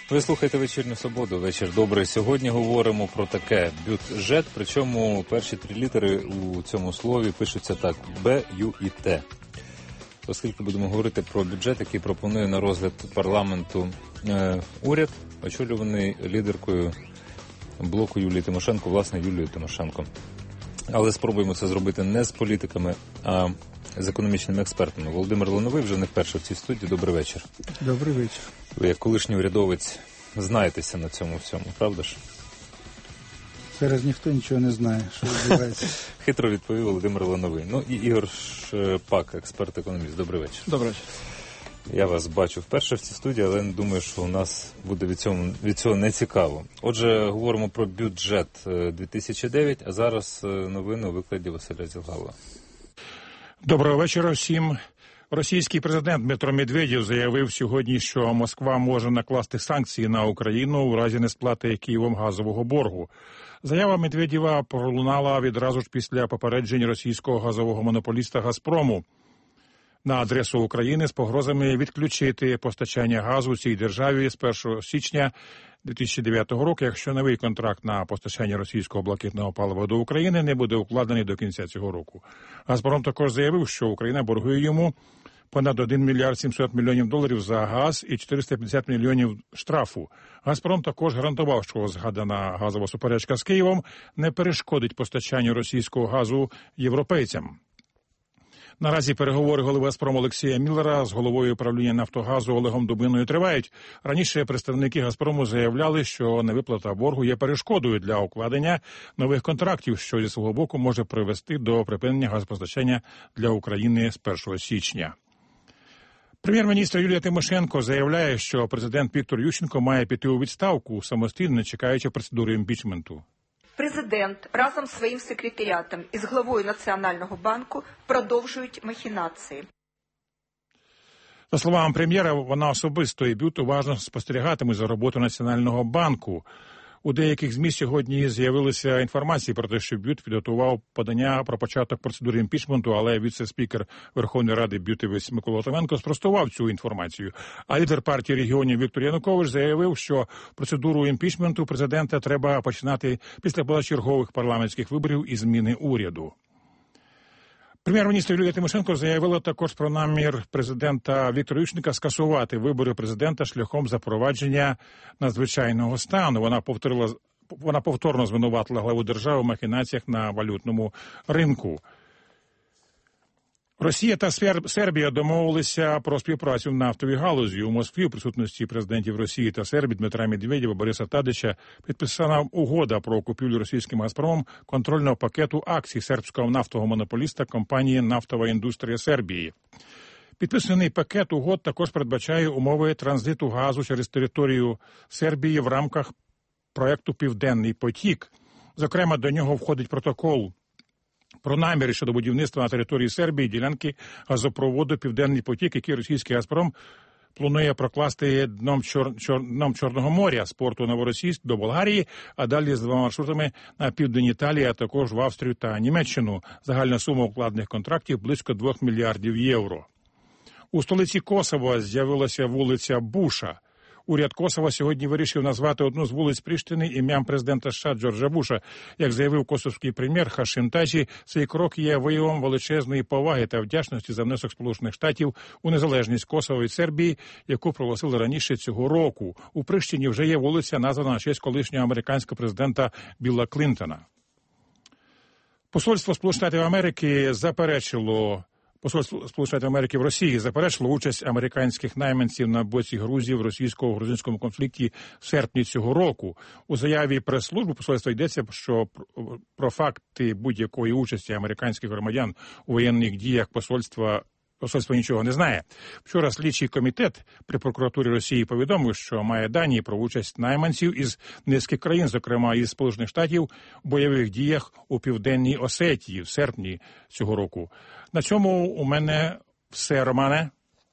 Ви слухаєте «Вечірню Свободу». Вечір добрий. Сьогодні говоримо про таке бюджет, причому перші три літери у цьому слові пишуться так – Б, Ю і Т. Оскільки будемо говорити про бюджет, який пропонує на розгляд парламенту уряд, очолюваний лідеркою блоку Юлії Тимошенко, власне, Юлією Тимошенко. Але спробуємо це зробити не з політиками, а з економічними експертами. Володимир Лановий вже не вперше в цій студії. Добрий вечір. Добрий вечір. Ви, як колишній урядовець, знаєтеся на цьому всьому, правда ж? Зараз ніхто нічого не знає, що відбувається. Хитро відповів Володимир Лановий. Ну і Ігор Шпак, експерт-економіст. Добрий вечір. Добрий вечір. Я вас бачу вперше в цій студії, але не думаю, що у нас буде від цього не цікаво. Отже, говоримо про бюджет 2009, а зараз новини у викладі Василя Зілгала. Доброго вечора всім. Російський президент Дмитро Медведєв заявив сьогодні, що Москва може накласти санкції на Україну у разі несплати Києвом газового боргу. Заява Медведєва пролунала відразу ж після попереджень російського газового монополіста «Газпрому» на адресу України з погрозами відключити постачання газу цій державі з 1 січня 2009 року, якщо новий контракт на постачання російського блакитного палива до України не буде укладений до кінця цього року. «Газпром» також заявив, що Україна боргує йому понад 1 мільярд 700 мільйонів доларів за газ і 450 мільйонів штрафу. «Газпром» також гарантував, що згадана газова суперечка з Києвом не перешкодить постачанню російського газу європейцям. Наразі переговори голови «Газпрому» Олексія Міллера з головою правління «Нафтогазу» Олегом Дубиною тривають. Раніше представники «Газпрому» заявляли, що невиплата боргу є перешкодою для укладення нових контрактів, що зі свого боку може привести до припинення газопостачання для України з 1 січня. Прем'єр-міністр Юлія Тимошенко заявляє, що президент Віктор Ющенко має піти у відставку самостійно, не чекаючи процедури імпічменту. Президент разом з своїм секретаріатом і з главою Національного банку продовжують махінації. За словами прем'єра, вона особисто і БЮТ уважно спостерігатиме за роботою Національного банку. У деяких ЗМІ сьогодні з'явилися інформації про те, що БЮТ підготував подання про початок процедури імпічменту, але віце-спікер Верховної Ради БЮТ Микола Литвиненко спростував цю інформацію. А лідер партії регіонів Віктор Янукович заявив, що процедуру імпічменту президента треба починати після позачергових парламентських виборів і зміни уряду. Прем'єр-міністр Юлія Тимошенко заявила також про намір президента Віктора Ющенка скасувати вибори президента шляхом запровадження надзвичайного стану. Вона повторно звинуватила главу держави в махінаціях на валютному ринку. Росія та Сербія домовилися про співпрацю в нафтовій галузі. У Москві у присутності президентів Росії та Сербії Дмитра Медведєва, Бориса Тадича підписана угода про купівлю російським «Газпромом» контрольного пакету акцій сербського нафтового монополіста компанії «Нафтова індустрія Сербії». Підписаний пакет угод також передбачає умови транзиту газу через територію Сербії в рамках проєкту «Південний потік». Зокрема, до нього входить протокол про наміри щодо будівництва на території Сербії ділянки газопроводу «Південний потік», який російський «Газпром» планує прокласти дном Чорного моря з порту Новоросійськ до Болгарії, а далі з 2 маршрутами на південь Італії, а також в Австрію та Німеччину. Загальна сума укладених контрактів – близько 2 мільярдів євро. У столиці Косово з'явилася вулиця Буша. Уряд Косова сьогодні вирішив назвати одну з вулиць Пріштини ім'ям президента США Джорджа Буша. Як заявив косовський прем'єр Хашим Таджі, цей крок є виявом величезної поваги та вдячності за внесок Сполучених Штатів у незалежність Косова від Сербії, яку проголосили раніше цього року. У Прищині вже є вулиця, названа на честь колишнього американського президента Білла Клінтона. Посольство Сполучених Штатів Америки Посольство Сполучених Штатів Америки в Росії заперечило участь американських найманців на боці Грузії в російсько-грузинському конфлікті в серпні цього року. У заяві прес-служби посольства йдеться, що про факти будь-якої участі американських громадян у воєнних діях посольство нічого не знає. Вчора слідчий комітет при прокуратурі Росії повідомив, що має дані про участь найманців із низки країн, зокрема із Сполучених Штатів, у бойових діях у Південній Осетії в серпні цього року. На цьому у мене все, Романе.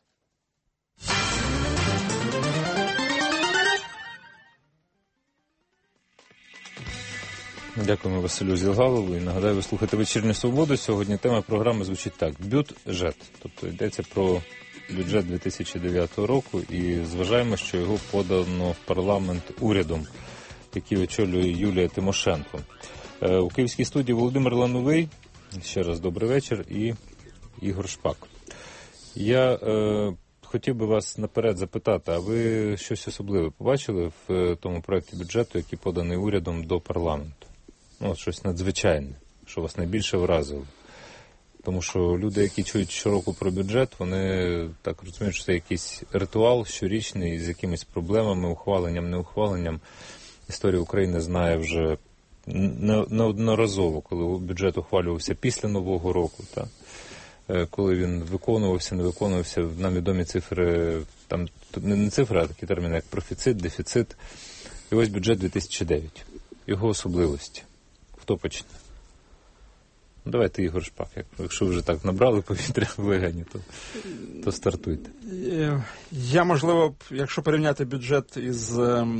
Дякуємо Василю Зілгалову. І нагадаю, ви слухаєте «Вечірню Свободу». Сьогодні тема програми звучить так – бюджет. Тобто йдеться про бюджет 2009 року і зважаємо, що його подано в парламент урядом, який очолює Юлія Тимошенко. У Київській студії Володимир Лановий, ще раз добрий вечір, і Ігор Шпак. Я хотів би вас наперед запитати, а ви щось особливе побачили в тому проєкті бюджету, який поданий урядом до парламенту? Ну, щось надзвичайне, що вас найбільше вразило? Тому що люди, які чують щороку про бюджет, вони так розуміють, що це якийсь ритуал щорічний з якимись проблемами, ухваленням, неухваленням. Історія України знає вже неодноразово, коли бюджет ухвалювався після Нового року, так? Коли він виконувався, не виконувався, нам відомі цифри, там не цифри, а такі терміни, як профіцит, дефіцит. І ось бюджет 2009. Його особливості. Хто почне? Давайте, Ігор Шпак, якщо вже так набрали повітря в легені, то стартуйте. Я, можливо, якщо порівняти бюджет із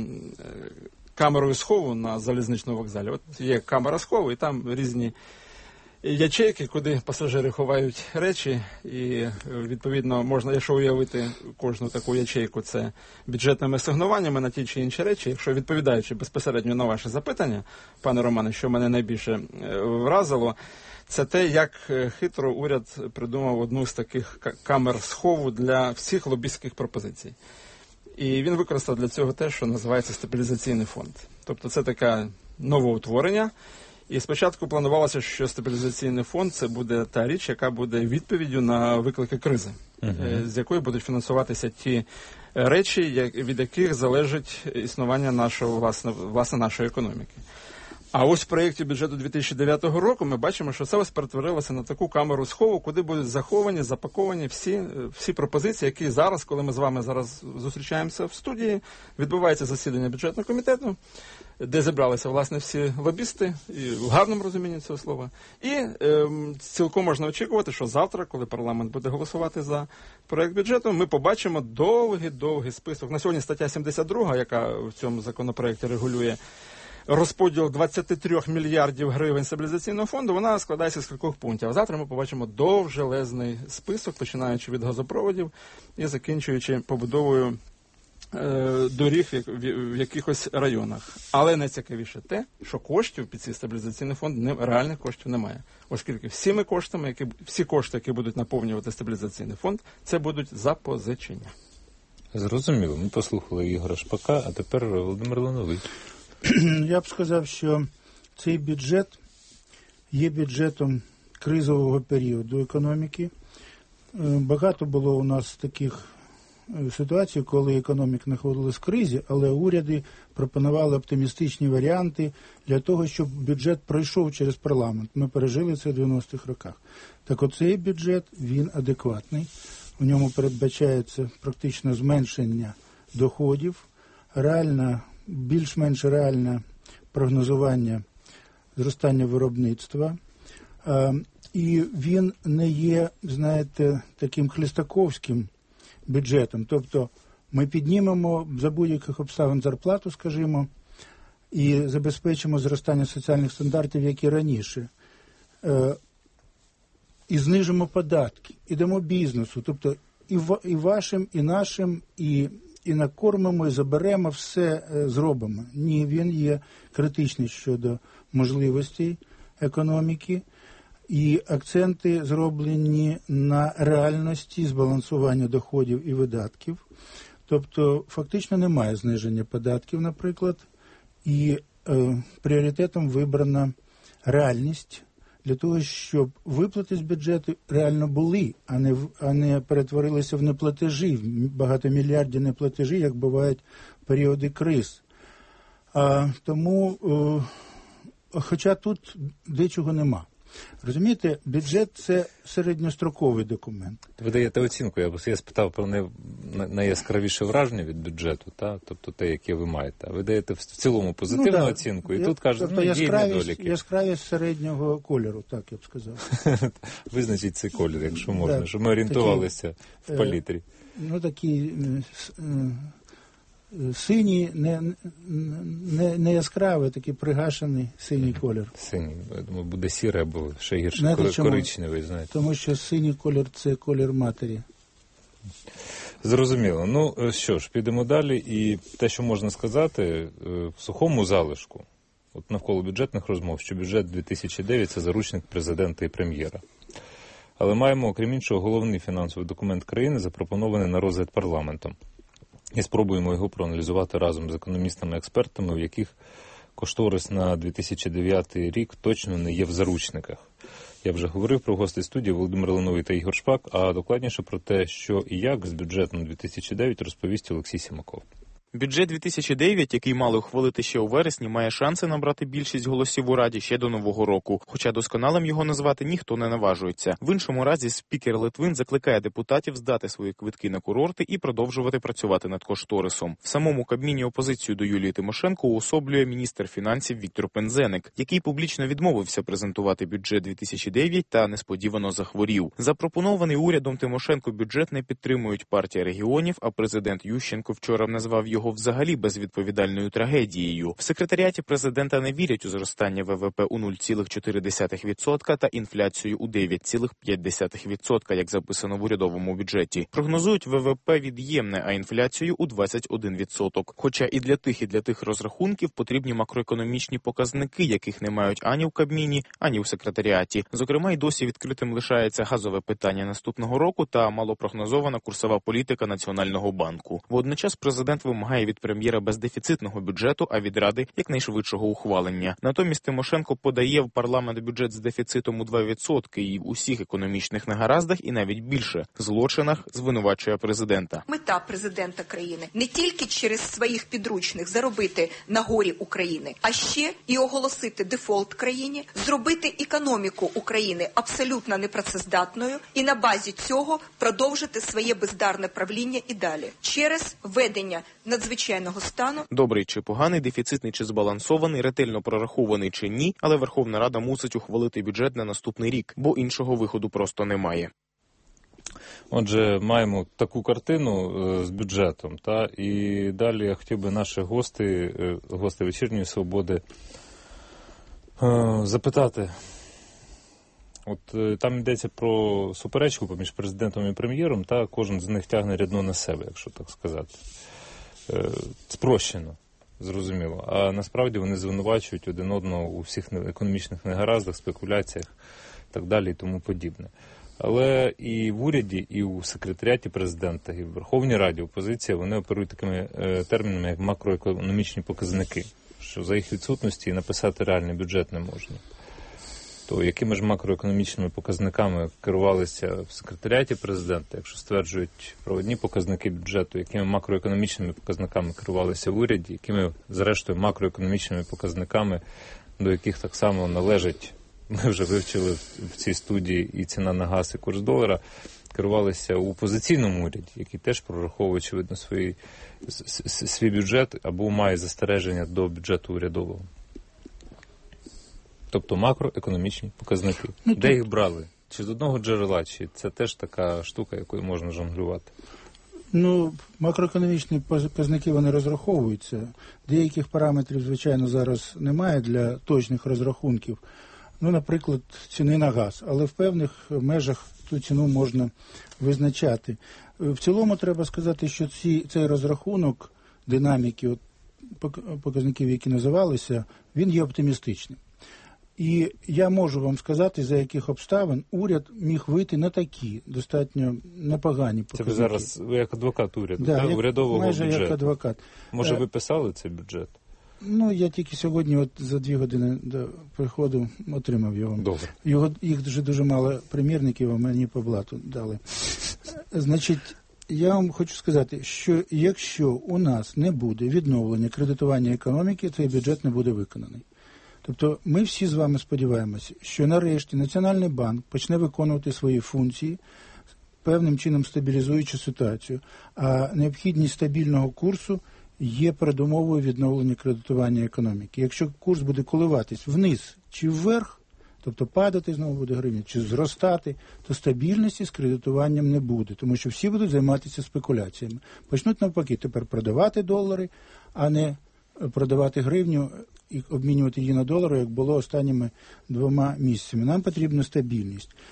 камерою схову на залізничному вокзалі. От є камера схову, і там різні ячейки, куди пасажири ховають речі, і, відповідно, можна, якщо уявити кожну таку ячейку, це бюджетними асигнуваннями на ті чи інші речі, якщо відповідаючи безпосередньо на ваше запитання, пане Романе, що мене найбільше вразило, це те, як хитро уряд придумав одну з таких камер схову для всіх лобістських пропозицій. І він використав для цього те, що називається стабілізаційний фонд. Тобто це таке новоутворення. І спочатку планувалося, що стабілізаційний фонд – це буде та річ, яка буде відповіддю на виклики кризи, з якої будуть фінансуватися ті речі, від яких залежить існування нашої економіки. А ось в проєкті бюджету 2009 року ми бачимо, що це ось перетворилося на таку камеру схову, куди будуть заховані, запаковані всі пропозиції, які зараз, коли ми з вами зараз зустрічаємося в студії, відбувається засідання бюджетного комітету, де зібралися, власне, всі лобісти, і в гарному розумінні цього слова. І цілком можна очікувати, що завтра, коли парламент буде голосувати за проєкт бюджету, ми побачимо довгий список. На сьогодні стаття 72, яка в цьому законопроєкті регулює розподіл 23 мільярдів гривень стабілізаційного фонду, вона складається з кількох пунктів. А завтра ми побачимо довжелезний список, починаючи від газопроводів і закінчуючи побудовою доріг в якихось районах. Але найцікавіше те, що коштів під цей стабілізаційний фонд, реальних коштів немає. Оскільки всі кошти, які будуть наповнювати стабілізаційний фонд, це будуть запозичення. Зрозуміло. Ми послухали Ігоря Шпака, а тепер Володимир Лановий. Я б сказав, що цей бюджет є бюджетом кризового періоду економіки. Багато було у нас таких ситуацій, коли економіка знаходилась в кризі, але уряди пропонували оптимістичні варіанти для того, щоб бюджет пройшов через парламент. Ми пережили це в 90-х роках. Так оцей бюджет, він адекватний. У ньому передбачається практично зменшення доходів, більш-менш реальне прогнозування зростання виробництва. І він не є, знаєте, таким хлістаковським бюджетом. Тобто ми піднімемо за будь-яких обставин зарплату, скажімо, і забезпечимо зростання соціальних стандартів, як і раніше. І знижимо податки, і дамо бізнесу. Тобто і вашим, і нашим, і накормимо, і заберемо, все зробимо. Ні, він є критичний щодо можливостей економіки, і акценти зроблені на реальності збалансування доходів і видатків. Тобто фактично немає зниження податків, наприклад, і пріоритетом вибрана реальність для того, щоб виплати з бюджету реально були, а не перетворилися в неплатежі, в багатомільярдні неплатежі, як бувають періоди криз. Тому, хоча тут дечого нема. Розумієте, бюджет – це середньостроковий документ. Ви даєте оцінку, я спитав про найяскравіше враження від бюджету, тобто те, яке ви маєте. Ви даєте в цілому позитивну оцінку, і тут кажуть, тобто є недоліки. Яскравість середнього кольору, так я б сказав. Визначіть цей колір, якщо можна, щоб ми орієнтувалися в палітрі. Такі синій, не яскравий, такий пригашений синій колір. Синій, я думаю, буде сірий або ще гірше, коричневий, знаєте. Тому що синій колір – це колір матері. Зрозуміло. Ну що ж, підемо далі. І те, що можна сказати, в сухому залишку, от навколо бюджетних розмов, що бюджет 2009 – це заручник президента і прем'єра. Але маємо, окрім іншого, головний фінансовий документ країни, запропонований на розгляд парламентом. І спробуємо його проаналізувати разом з економістами-експертами, у яких кошторис на 2009 рік точно не є в заручниках. Я вже говорив про гостей студії Володимир Лановий та Ігор Шпак, а докладніше про те, що і як з бюджетом 2009 розповість Олексій Сімаков. Бюджет 2009, який мали ухвалити ще у вересні, має шанси набрати більшість голосів у Раді ще до Нового року. Хоча досконалим його назвати ніхто не наважується. В іншому разі спікер Литвин закликає депутатів здати свої квитки на курорти і продовжувати працювати над кошторисом. В самому Кабміні опозицію до Юлії Тимошенко уособлює міністр фінансів Віктор Пинзеник, який публічно відмовився презентувати бюджет 2009 та несподівано захворів. Запропонований урядом Тимошенко бюджет не підтримують партія регіонів, а президент Ющенко вчора назвав його взагалі безвідповідальною трагедією. В секретаріаті президента не вірять у зростання ВВП у 0,4% та інфляцію у 9,5%, як записано в урядовому бюджеті. Прогнозують ВВП від'ємне, а інфляцію у 21%. Хоча і для тих розрахунків потрібні макроекономічні показники, яких не мають ані в Кабміні, ані в секретаріаті. Зокрема, й досі відкритим лишається газове питання наступного року та малопрогнозована курсова політика Національного банку. Водночас президент вимагає від прем'єра бездефіцитного бюджету, а від Ради якнайшвидшого ухвалення. Натомість Тимошенко подає в парламент бюджет з дефіцитом у 2% і в усіх економічних негараздах і навіть більше злочинах звинувачує президента. Мета президента країни не тільки через своїх підручних заробити на горі України, а ще і оголосити дефолт країні, зробити економіку України абсолютно непрацездатною і на базі цього продовжити своє бездарне правління і далі. Через введення надзвичайного стану. Добрий чи поганий, дефіцитний чи збалансований, ретельно прорахований чи ні, але Верховна Рада мусить ухвалити бюджет на наступний рік, бо іншого виходу просто немає. Отже, маємо таку картину з бюджетом, і далі я хотів би наших гостей «Вечірньої Свободи» запитати. От там йдеться про суперечку поміж президентом і прем'єром, кожен з них тягне рядно на себе, якщо так сказати. Спрощено, зрозуміло. А насправді вони звинувачують один одного у всіх економічних негараздах, спекуляціях і так далі і тому подібне. Але і в уряді, і у секретаріаті президента, і в Верховній Раді опозиція, вони оперують такими термінами, як макроекономічні показники, що за їх відсутності написати реальний бюджет не можна. То якими ж макроекономічними показниками керувалися в секретаріаті президента, якщо стверджують про одні показники бюджету, якими макроекономічними показниками керувалися в уряді, якими, зрештою, макроекономічними показниками, до яких так само належить, ми вже вивчили в цій студії і ціна на газ, і курс долара, керувалися у опозиційному уряді, який теж прораховує, очевидно, свій бюджет або має застереження до бюджету урядового. Тобто макроекономічні показники. Де їх брали? Чи з одного джерела, чи це теж така штука, якою можна жонглювати? Макроекономічні показники, вони розраховуються. Деяких параметрів, звичайно, зараз немає для точних розрахунків. Наприклад, ціни на газ. Але в певних межах ту ціну можна визначати. В цілому треба сказати, що цей розрахунок динаміки показників, які називалися, він є оптимістичним. І я можу вам сказати, за яких обставин уряд міг вийти на такі, достатньо непогані показники. Це ви зараз як адвокат уряду, урядового майже бюджету. Як адвокат. Може, ви писали цей бюджет? Я тільки сьогодні за 2 години до приходу отримав його. Добре. Їх дуже мало примірників, а мені по блату дали. Значить, я вам хочу сказати, що якщо у нас не буде відновлення кредитування економіки, цей бюджет не буде виконаний. Тобто ми всі з вами сподіваємося, що нарешті Національний банк почне виконувати свої функції, певним чином стабілізуючи ситуацію, а необхідність стабільного курсу є передумовою відновлення кредитування економіки. Якщо курс буде коливатись вниз чи вверх, тобто падати знову буде гривня, чи зростати, то стабільності з кредитуванням не буде, тому що всі будуть займатися спекуляціями. Почнуть навпаки тепер продавати долари, а не продавати гривню і обмінювати її на долари, як було останніми 2 місяцями. Нам потрібна стабільність.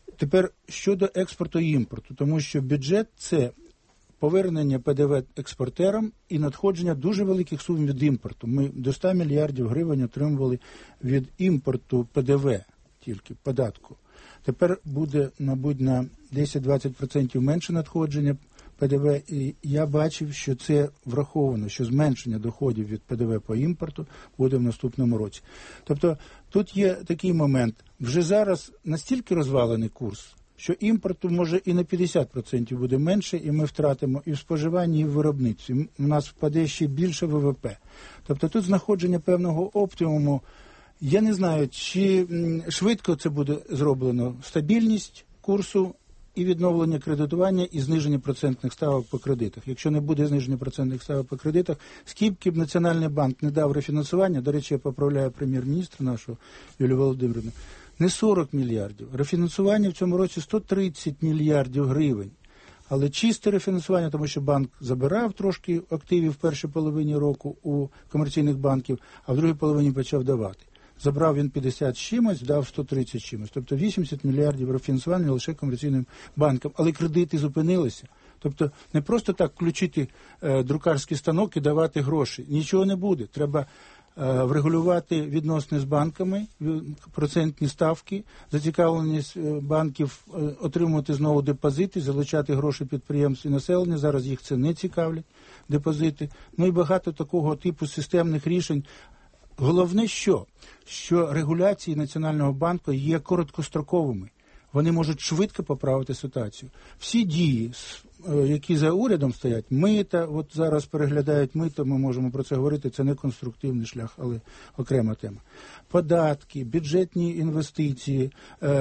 Тепер щодо експорту і імпорту, тому що бюджет – це повернення ПДВ експортерам і надходження дуже великих сум від імпорту. Ми до 100 мільярдів гривень отримували від імпорту ПДВ, тільки податку. Тепер буде, мабуть, на 10-20% менше надходження ПДВ, і я бачив, що це враховано, що зменшення доходів від ПДВ по імпорту буде в наступному році. Тобто тут є такий момент, вже зараз настільки розвалений курс, що імпорту може і на 50% буде менше, і ми втратимо і в споживанні, і в виробництві. У нас впаде ще більше ВВП. Тобто тут знаходження певного оптимуму. Я не знаю, чи швидко це буде зроблено. Стабільність курсу і відновлення кредитування, і зниження процентних ставок по кредитах. Якщо не буде зниження процентних ставок по кредитах, скільки б Національний банк не дав рефінансування, до речі, я поправляю прем'єр-міністра нашого Юлію Володимирівну, не 40 мільярдів. Рефінансування в цьому році 130 мільярдів гривень. Але чисте рефінансування, тому що банк забирав трошки активів в першій половині року у комерційних банків, а в другій половині почав давати. Забрав він 50 з чимось, дав 130 з чимось. Тобто 80 мільярдів рефінансування лише комерційним банкам. Але кредити зупинилися. Тобто не просто так включити друкарський станок і давати гроші. Нічого не буде. Треба врегулювати відносини з банками, процентні ставки, зацікавленість банків отримувати знову депозити, залучати гроші підприємств і населення. Зараз їх це не цікавлять, депозити. Ну і багато такого типу системних рішень. Головне що регуляції Національного банку є короткостроковими. Вони можуть швидко поправити ситуацію. Всі дії, які за урядом стоять, мита, от зараз переглядають мито, ми можемо про це говорити, це не конструктивний шлях, але окрема тема. Податки, бюджетні інвестиції,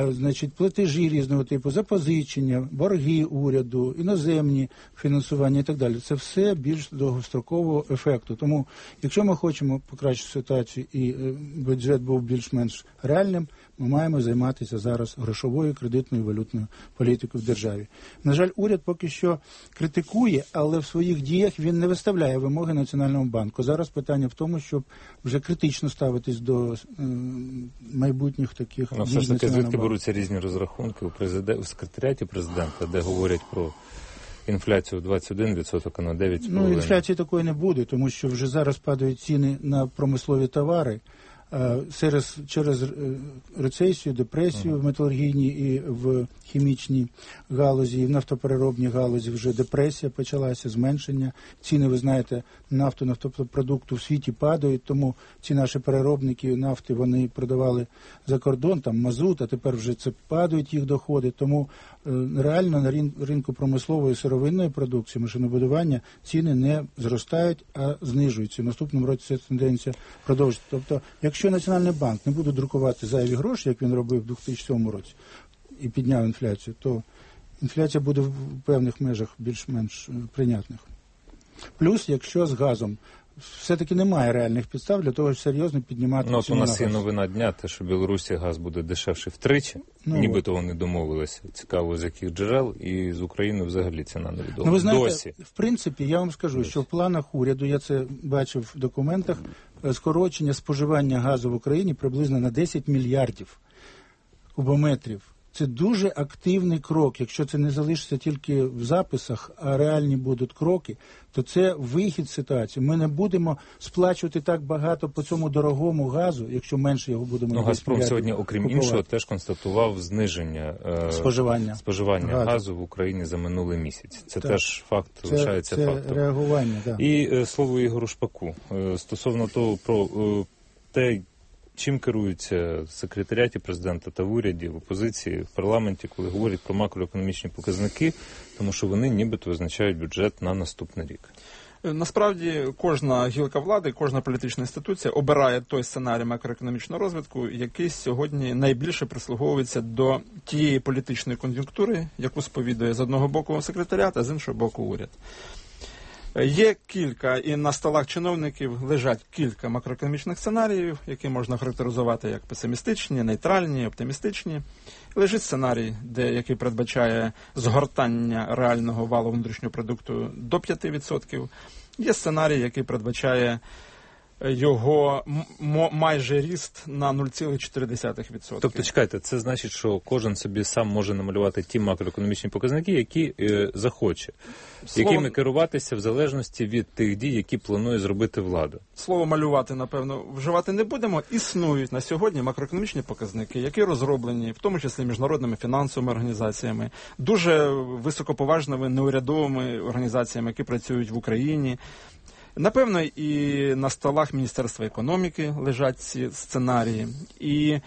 платежі різного типу, запозичення, борги уряду, іноземні фінансування і так далі. Це все більш довгострокового ефекту. Тому, якщо ми хочемо покращити ситуацію і бюджет був більш-менш реальним, ми маємо займатися зараз грошовою, кредитною, валютною політикою в державі. На жаль, уряд поки що критикує, але в своїх діях він не виставляє вимоги Національному банку. Зараз питання в тому, щоб вже критично ставитись до майбутніх таких дій. Все ж таки, звідки беруться різні розрахунки у секретаріаті президента, де говорять про інфляцію 21%, а на 9,5%. Ну, інфляції такої не буде, тому що вже зараз падають ціни на промислові товари. Через рецесію, депресію в металургійній і в хімічній галузі, і в нафтопереробній галузі вже депресія почалася, зменшення. Ціни, ви знаєте, нафтопродукту в світі падають, тому ці наші переробники нафти, вони продавали за кордон, там мазут, а тепер вже це падають їх доходи. Тому реально на ринку промислової сировинної продукції, машинобудування ціни не зростають, а знижуються. В наступному році ця тенденція продовжиться. Тобто, якщо Національний банк не буде друкувати зайві гроші, як він робив у 2007 році, і підняв інфляцію, то інфляція буде в певних межах більш-менш прийнятних. Плюс, якщо з газом все-таки немає реальних підстав для того, щоб серйозно піднімати ціну на газ. У нас є новина дня, те, що в Білорусі газ буде дешевше втричі, нібито вони домовилися. Цікаво, з яких джерел, і з України взагалі ціна невідома. Ну, ви знаєте, досі. В принципі, я вам скажу, що в планах уряду, я це бачив в документах, скорочення споживання газу в Україні приблизно на 10 мільярдів кубометрів. Це дуже активний крок. Якщо це не залишиться тільки в записах, а реальні будуть кроки, то це вихід з ситуації. Ми не будемо сплачувати так багато по цьому дорогому газу, якщо менше його будемо Газпром сьогодні, окрім іншого, теж констатував зниження споживання газу в Україні за минулий місяць. Це так. Теж факт лишається фактом. Це реагування, так. І слово Ігору Шпаку. Стосовно того, про те, чим керуються в секретаріаті президента та в уряді, в опозиції, в парламенті, коли говорять про макроекономічні показники, тому що вони нібито визначають бюджет на наступний рік. Насправді, кожна гілка влади, кожна політична інституція обирає той сценарій макроекономічного розвитку, який сьогодні найбільше прислуговується до тієї політичної кон'юнктури, яку сповідує з одного боку секретаріат, а з іншого боку уряд. Є кілька, і на столах чиновників лежать кілька макроекономічних сценаріїв, які можна характеризувати як песимістичні, нейтральні, оптимістичні. Лежить сценарій, який передбачає згортання реального валового внутрішнього продукту до 5%. Є сценарій, який передбачає його майже ріст на 0,4%. Тобто, чекайте, це значить, що кожен собі сам може намалювати ті макроекономічні показники, які захоче, якими керуватися в залежності від тих дій, які планує зробити влада. Слово малювати, напевно, вживати не будемо. Існують на сьогодні макроекономічні показники, які розроблені, в тому числі міжнародними фінансовими організаціями, дуже високоповажними неурядовими організаціями, які працюють в Україні. Напевно, і на столах Міністерства економіки лежать ці сценарії. І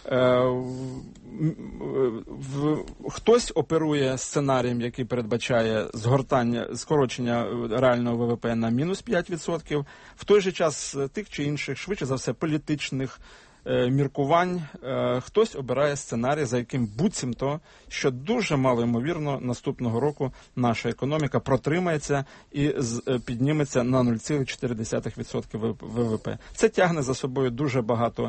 хтось оперує сценарієм, який передбачає скорочення реального ВВП на мінус 5%. В той же час тих чи інших, швидше за все, політичних міркувань, хтось обирає сценарій, за яким буцімто, що дуже мало ймовірно, наступного року наша економіка протримається і підніметься на 0,4% ВВП. Це тягне за собою дуже багато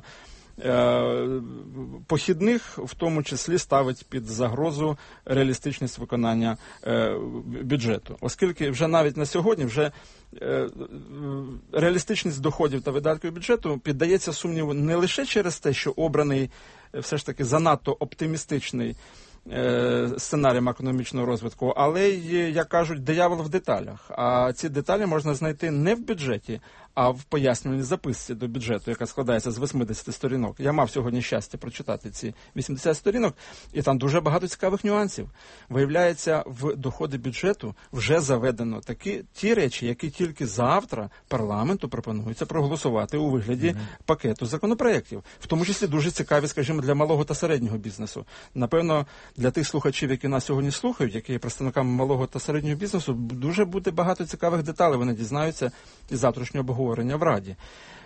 похідних, в тому числі ставить під загрозу реалістичність виконання бюджету. Оскільки вже навіть на сьогодні реалістичність доходів та видатків бюджету піддається сумніву не лише через те, що обраний все ж таки занадто оптимістичний сценарій макроекономічного розвитку, але й, як кажуть, диявол в деталях. А ці деталі можна знайти не в бюджеті, а в пояснювальній записці до бюджету, яка складається з 80 сторінок. Я мав сьогодні щастя прочитати ці 80 сторінок, і там дуже багато цікавих нюансів. Виявляється, в доходи бюджету вже заведено ті речі, які тільки завтра парламенту пропонується проголосувати у вигляді пакету законопроєктів. В тому числі дуже цікаві, скажімо, для малого та середнього бізнесу. Напевно, для тих слухачів, які нас сьогодні слухають, які є представниками малого та середнього бізнесу, дуже буде багато цікавих деталей. Вони дізнаються із завтрашнього обговорення в Раді.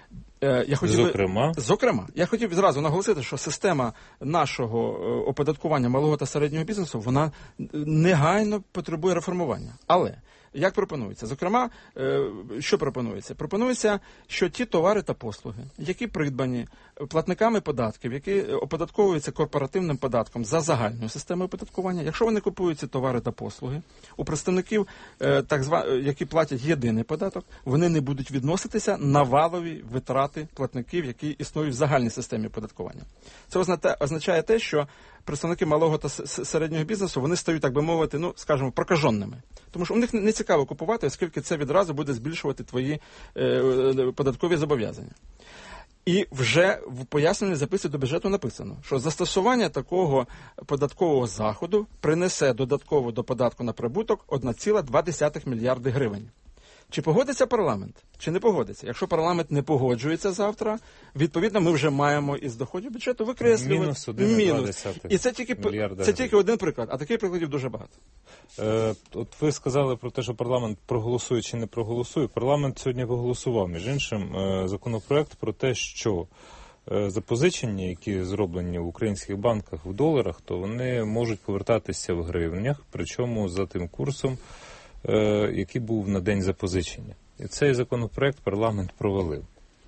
Зокрема, я хотів зразу наголосити, що система нашого оподаткування малого та середнього бізнесу, вона негайно потребує реформування. Але як пропонується? Зокрема, що пропонується? Пропонується, що ті товари та послуги, які придбані платниками податків, які оподатковуються корпоративним податком за загальною системою оподаткування, якщо вони купують ці товари та послуги, у представників, які платять єдиний податок, вони не будуть відноситися на валові витрати платників, які існують в загальній системі оподаткування. Це означає те, що представники малого та середнього бізнесу, вони стають, так би мовити, скажімо, прокаженними. Тому що у них не цікаво купувати, оскільки це відразу буде збільшувати твої податкові зобов'язання. І вже в поясненні записі до бюджету написано, що застосування такого податкового заходу принесе додатково до податку на прибуток 1,2 мільярди гривень. Чи погодиться парламент, чи не погодиться? Якщо парламент не погоджується завтра, відповідно, ми вже маємо із доходів бюджету викреслювати мінус. І це тільки один приклад, а таких прикладів дуже багато. От ви сказали про те, що парламент проголосує чи не проголосує. Парламент сьогодні проголосував, між іншим, законопроект про те, що запозичення, які зроблені в українських банках в доларах, то вони можуть повертатися в гривнях, причому за тим курсом, який був на день запозичення. І цей законопроект парламент провалив,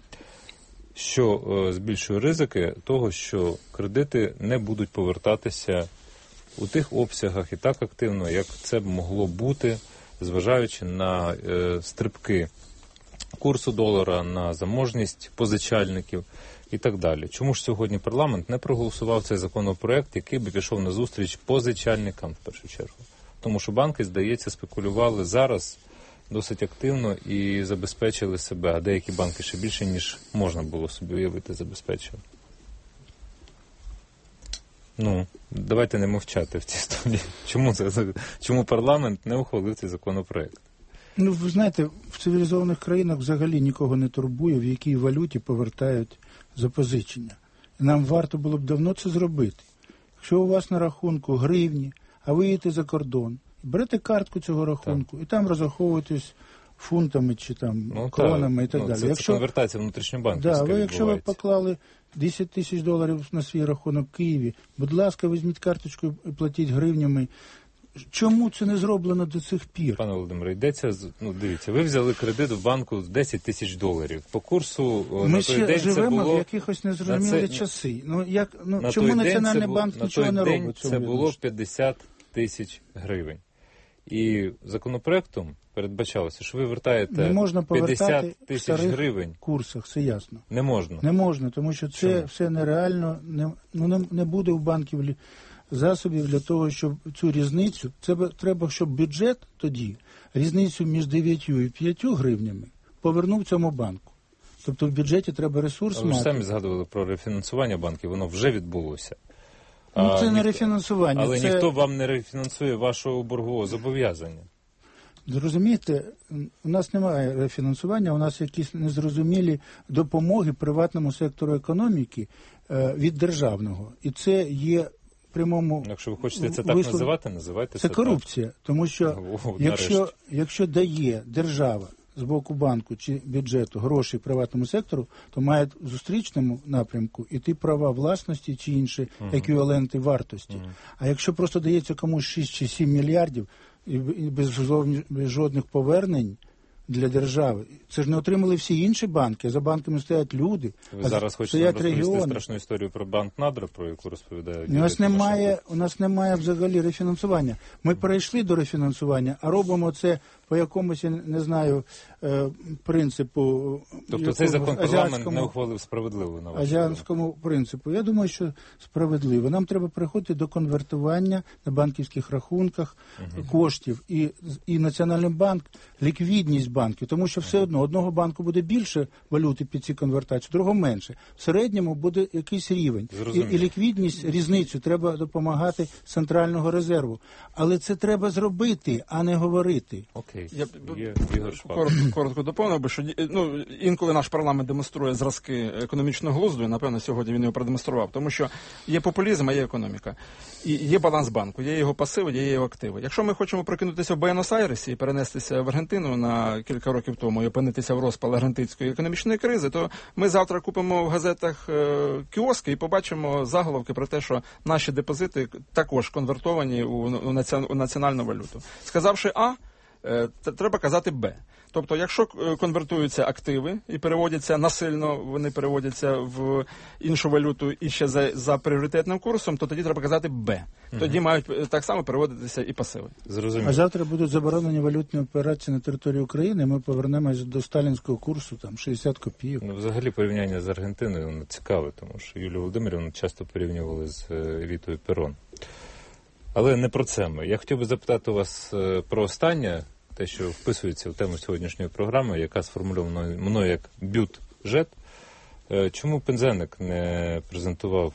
що збільшує ризики того, що кредити не будуть повертатися у тих обсягах і так активно, як це б могло бути, зважаючи на стрибки курсу долара, на заможність позичальників і так далі. Чому ж сьогодні парламент не проголосував цей законопроект, який би пішов на зустріч позичальникам в першу чергу? Тому що банки, здається, спекулювали зараз досить активно і забезпечили себе, а деякі банки ще більше, ніж можна було собі уявити, забезпечили. Давайте не мовчати в цій студії. Чому парламент не ухвалив цей законопроект? Ви знаєте, в цивілізованих країнах взагалі нікого не турбує, в якій валюті повертають запозичення. І нам варто було б давно це зробити. Якщо у вас на рахунку гривні, а ви їдете за кордон, берете картку цього рахунку і там розраховуєтесь фунтами чи кронами і так далі. Це конвертація внутрішньобанківська відбувається. Якщо ви поклали 10 тисяч доларів на свій рахунок в Києві, будь ласка, візьміть карточку і платіть гривнями. Чому це не зроблено до цих пір? Пане Володимире, йдеться, дивіться, ви взяли кредит в банку 10 тисяч доларів. По курсу на той день живемо це було... в якихось незрозумілі часи. Чому Національний банк нічого не робить? Це було 50 тисяч гривень. І законопроектом передбачалося, що ви вертаєте Не можна 50 повертати в тисяч старих гривень. курсах, це ясно. Не можна. Не можна, тому що це Чому? все нереально, не буде у банків засобів для того, щоб цю різницю, треба, щоб бюджет тоді різницю між 9 і 5 гривнями повернув цьому банку. Тобто в бюджеті треба ресурс Ви ж мати. самі згадували про рефінансування банків, воно вже відбулося. Ну, це не ніхто- рефінансування. Але це... ніхто вам не рефінансує вашого боргового зобов'язання. Зрозумієте, у нас немає рефінансування, у нас якісь незрозумілі допомоги приватному сектору економіки від державного. І це є в прямому Якщо ви хочете це так вислові. називати, називайте Це це корупція, тому що О, нарешті. якщо дає держава з боку банку чи бюджету гроші приватному сектору, то має в зустрічному напрямку іти права власності чи інші еквіваленти вартості. А якщо просто дається комусь 6 чи 7 мільярдів і без жодних повернень для держави, це ж не отримали всі інші банки, а за банками стоять люди, Ви зараз хочете стоять розповісти регіони. страшну історію про банк Надра, про яку розповідає У нас немає взагалі рефінансування. Ми перейшли до рефінансування, а робимо це по якомусь, я не знаю, принципу. Тобто цей закон парламент не азіатському- ухвалив справедливо, на вашу думку? азіатському принципу. Я думаю, що справедливо. Нам треба переходити до конвертування на банківських рахунках коштів. І Національний банк, ліквідність банків, тому що все одного банку буде більше валюти під ці конвертації, другого менше. В середньому буде якийсь рівень. Зрозуміло. І ліквідність, різницю треба допомагати з Центрального резерву. Але це треба зробити, а не говорити. Окей. Я Є Ігор Шпак. коротко доповнив би, що інколи наш парламент демонструє зразки економічного глузду, і, напевно, сьогодні він його продемонстрував, тому що є популізм, а є економіка. І є баланс банку, є його пасиви, є його активи. Якщо ми хочемо прокинутися в Буенос-Айресі і перенестися в Аргентину на кілька років тому і опинитися в розпал аргентинської економічної кризи, то ми завтра купимо в газетах кіоски і побачимо заголовки про те, що наші депозити також конвертовані у національну валюту. Сказавши А, треба казати Б. Тобто, якщо конвертуються активи і переводяться насильно, вони переводяться в іншу валюту і ще за пріоритетним курсом, то тоді треба казати Б. Тоді мають так само переводитися і пасиви. Зрозуміло. А завтра будуть заборонені валютні операції на території України, ми повернемось до сталінського курсу, там 60 копійок. Ну, взагалі порівняння з Аргентиною воно цікаве, тому що Юлію Володимирівну часто порівнювали з Евітою Перон. Але не про це ми. Я хотів би запитати у вас про останнє, те, що вписується в тему сьогоднішньої програми, яка сформульована мною як бюджет. Чому Пинзеник не презентував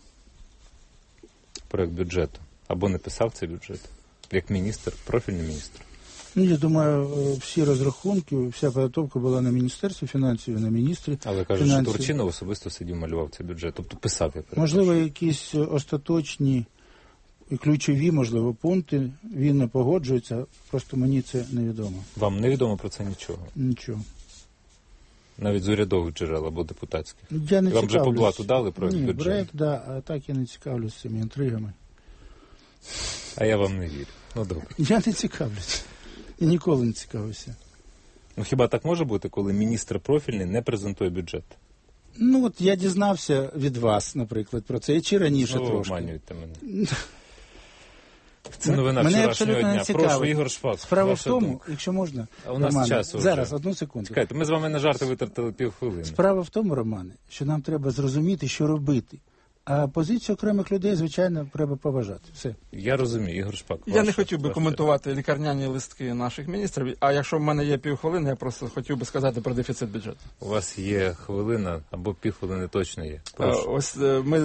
проект бюджету? Або не писав цей бюджет? Як міністр, профільний міністр. Ну, я думаю, всі розрахунки, вся підготовка була на Міністерстві фінансів, на міністрі Але кажуть, що фінансів. Турчинов особисто сидів, малював цей бюджет. Тобто писав, я перепрошую. Можливо, якісь остаточні і ключові, можливо, пункти він не погоджується, просто мені це невідомо. Вам невідомо про це нічого? Нічого. Навіть з урядових джерел або депутатських? Я не Вам вже цікавлюсь. по блату дали проект Ні, бюджету? проект, да, а так я не цікавлюсь цими інтригами. А я вам не вірю. Ну, добре. Я не цікавлюсь. І ніколи не цікавився. Ну, хіба так може бути, коли міністр профільний не презентує бюджет? Ну, от я дізнався від вас, наприклад, про це, чи раніше Знову трошки. обманюєте мене. Це новина Мене вчорашнього абсолютно не дня. цікавить. Прошу, Ігор Шпак. Справа в ваша тому, думка. якщо можна, А у нас Романе, часу зараз, вже. одну секунду. Чекайте, ми з вами на жарти витратили півхвилини. Справа в тому, Романе, що нам треба зрозуміти, що робити. А позицію окремих людей, звичайно, треба поважати. Все. Я розумію, Ігор Шпак. Я не ваша- хотів би ваша- коментувати лікарняні листки наших міністрів, а якщо в мене є півхвилини, я просто хотів би сказати про дефіцит бюджету. У вас є хвилина або півхвилини точно є. Прошу. Ось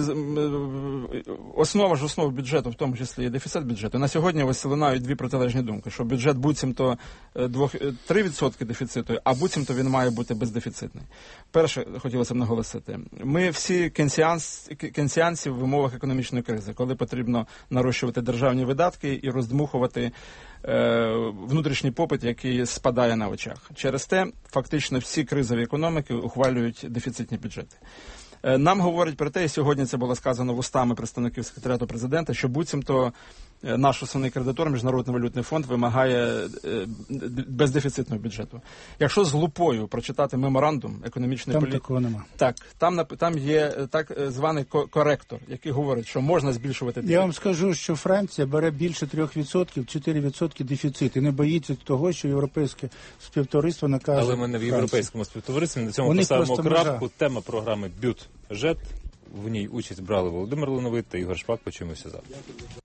основа ж основ бюджету, в тому числі і дефіцит бюджету. На сьогодні ось лунають дві протилежні думки, що бюджет буцімто 3% дефіциту, а буцімто він має бути бездефіцитний. Перше, хотілося б наголосити, ми всі кенсіанці в умовах економічної кризи, коли потрібно нарощувати державні видатки і роздмухувати внутрішній попит, який спадає на очах. Через те, фактично, всі кризові економіки ухвалюють дефіцитні бюджети. Нам говорять про те, і сьогодні це було сказано вустами представників секретаріату президента, що буцімто наш основний кредитор, Міжнародний валютний фонд, вимагає бездефіцитного бюджету. Якщо з лупою прочитати меморандум економічної політики, такого нема. Так, там є так званий коректор, який говорить, що можна збільшувати Я вам скажу, що Франція бере більше 3%, 4% дефіцит і не боїться того, що європейське співтовариство накаже. Але ми не в європейському співтоваристві. На цьому У них поставимо просто крапку. межа. Тема програми «Бюджет». В ній участь брали Володимир Лановит та Ігор Шпак. Почуємося завтра.